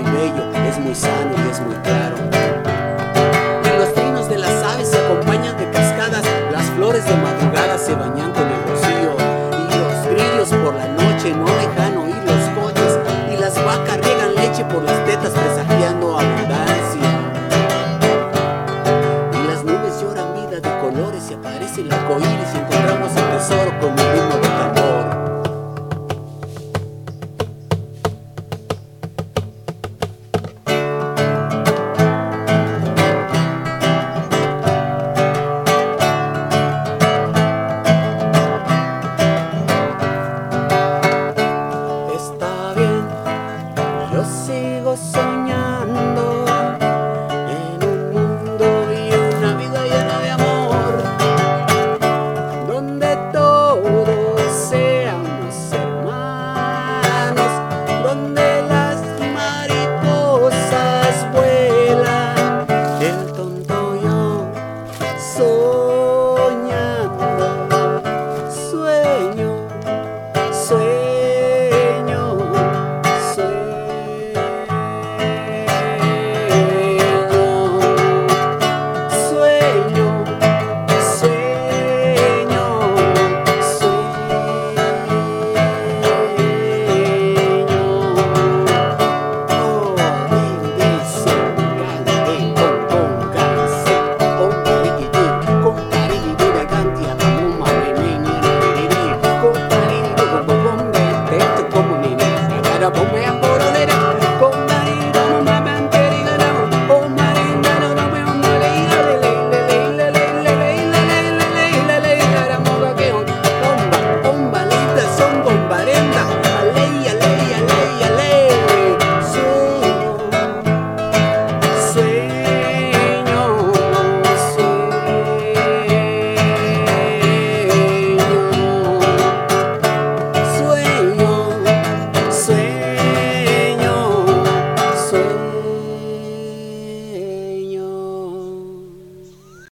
bello, es muy sano y es muy claro. Y los trinos de las aves se acompañan de cascadas, las flores de madrugada se bañan con el rocío, y los grillos por la noche no dejan oír los coches, y las vacas riegan leche por las tetas presagiando abundancia. Y las nubes lloran vida de colores y aparece el arco iris y encontramos el tesoro con un ritmo de tambor. Yo sigo soñando en un mundo y una vida llena de amor, donde todos seamos hermanos, donde las mariposas vuelan, el tonto yo soñando, sueño, sueño. Ponme a